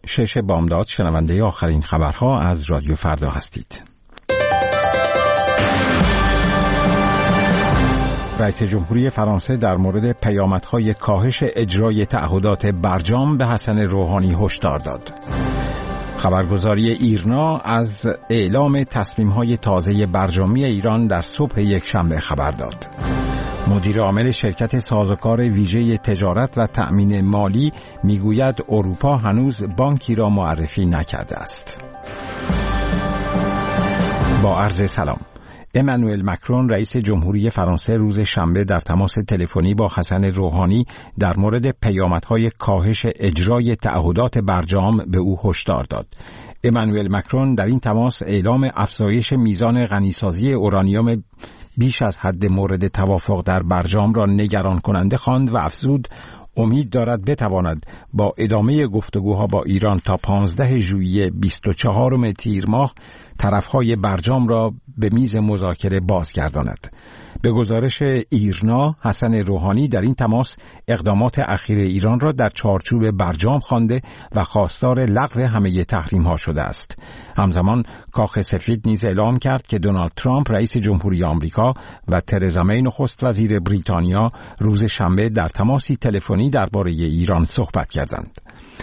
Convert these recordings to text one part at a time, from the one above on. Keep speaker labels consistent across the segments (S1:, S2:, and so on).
S1: 6 بامداد شنونده آخرین خبرها از رادیو فردا هستید. رئیس جمهوری فرانسه در مورد پیامدهای کاهش اجرای تعهدات برجام به حسن روحانی هشدار داد. خبرگزاری ایرنا از اعلام تصمیم‌های تازه برجامی ایران در صبح یکشنبه خبر داد. مدیر عامل شرکت سازوکار ویژه تجارت و تأمین مالی میگوید اروپا هنوز بانکی را معرفی نکرده است. با عرض سلام. امانوئل مکرون رئیس جمهوری فرانسه روز شنبه در تماس تلفنی با حسن روحانی در مورد پیامدهای کاهش اجرای تعهدات برجام به او هشدار داد. امانوئل مکرون در این تماس اعلام افزایش میزان غنیسازی اورانیوم بیش از حد مورد توافق در برجام را نگران کننده خواند و افزود امید دارد بتواند با ادامه گفتگوها با ایران تا 15 ژوئیه 24 تیر ماه طرفهای برجام را به میز مذاکره بازگرداند. به گزارش ایرنا، حسن روحانی در این تماس اقدامات اخیر ایران را در چارچوب برجام خوانده و خواستار لغو همه تحریم‌ها شده است. همزمان کاخ سفید نیز اعلام کرد که دونالد ترامپ رئیس جمهوری آمریکا و ترزا می نخست وزیر بریتانیا روز شنبه در تماسی تلفنی درباره ایران صحبت کردند.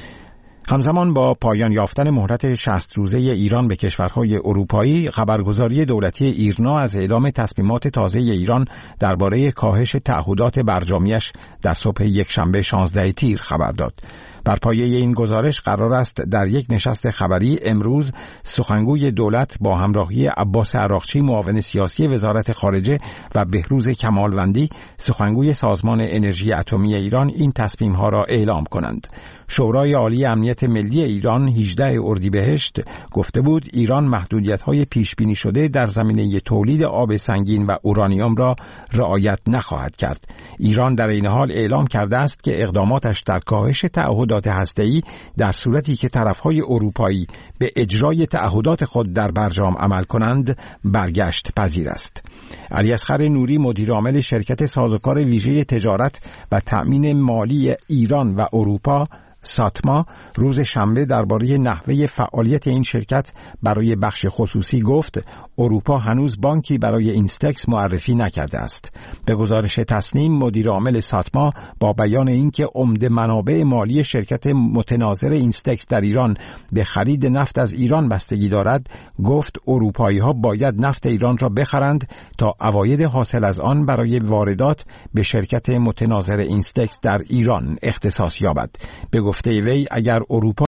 S1: همزمان با پایان یافتن مهلت 60 روزه ایران به کشورهای اروپایی، خبرگزاری دولتی ایرنا از اعلام تصمیمات تازه ایران درباره کاهش تعهدات برجامیش در صبح یکشنبه 16 تیر خبر داد. بر پایه این گزارش قرار است در یک نشست خبری امروز سخنگوی دولت با همراهی عباس عراقچی معاون سیاسی وزارت خارجه و بهروز کمالوندی سخنگوی سازمان انرژی اتمی ایران این تصمیم‌ها را اعلام کنند. شورای عالی امنیت ملی ایران 18 اردیبهشت گفته بود ایران محدودیت‌های پیش‌بینی شده در زمینه تولید آب سنگین و اورانیوم را رعایت نخواهد کرد. ایران در این حال اعلام کرده است که اقداماتش در کاهش تعهدات هسته‌ای در صورتی که طرف‌های اروپایی به اجرای تعهدات خود در برجام عمل کنند برگشت پذیر است. علیاصغر نوری مدیر عامل شرکت سازوکار ویژه تجارت و تأمین مالی ایران و اروپا ساتما روز شنبه درباره نحوه فعالیت این شرکت برای بخش خصوصی گفت اروپا هنوز بانکی برای اینستکس معرفی نکرده است. به گزارش تسنیم مدیر عامل ساتما با بیان اینکه عمده منابع مالی شرکت متناظر اینستکس در ایران به خرید نفت از ایران بستگی دارد گفت اروپایی‌ها باید نفت ایران را بخرند تا عواید حاصل از آن برای واردات به شرکت متناظر اینستکس در ایران اختصاص یابد. به گفته وی اگر اروپا